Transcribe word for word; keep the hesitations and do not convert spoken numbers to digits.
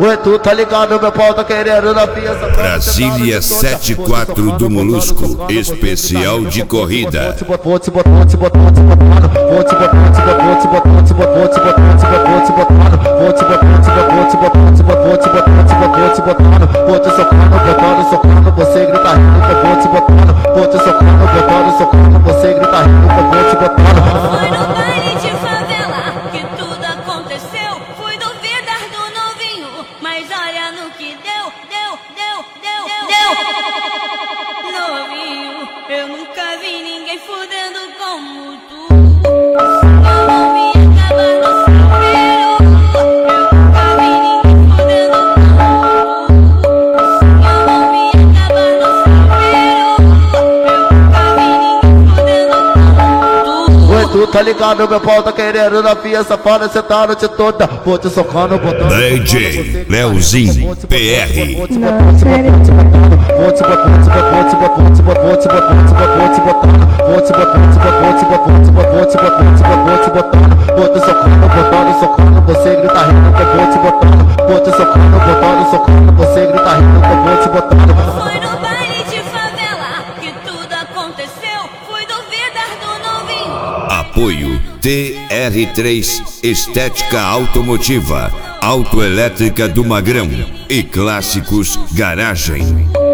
Ué, tu tá ligado, meu pau tá querendo na fiesta. Brasília setenta e quatro do Molusco, especial de corrida. Vou te botar, vou te botar, vou te botar, vou te botar, vou te botar, vou te botar, vou te botar, vou te botar, vou te botar, vou te botar, vou te botar, vou te botar, vou te botar, vou te botar, vou te socando, botando, socando, você grita rindo, vou te botando, vou te socando, botando, socando, você grita rindo, vou te botando. Foi no baile de favela que tudo aconteceu. Fui duvidar do novinho, mas olha no que deu, deu, deu, deu, deu. Novinho, eu nunca vi ninguém fudendo como tu. Eu não vi acabar no chuveiro. Eu nunca vi ninguém fudendo como tu. Eu não vi acabar no chuveiro. Eu nunca vi ninguém fudendo como tu. Ué, tu tá ligado, meu pau tá querendo na fiesta, fora cê tá a noite toda. Vou te socando, botando. D J Leozinho P R. Vou te botar, vou te botar, vou te botar, vou te botar, vou te botar, vou te botar, vou te botar, vou te botar, vou te botar, vou te botar, vou te botar, vou te botar, vou te socando, botando, socando, você grita rindo, que eu vou te botando, vou te socando, botando, socando, você grita rindo, que eu vou te botando. Foi no baile de favela que tudo aconteceu. Fui duvidar do novinho. Apoio T R três Estética Automotiva, Autoelétrica do Magrão e Clássicos Garagem.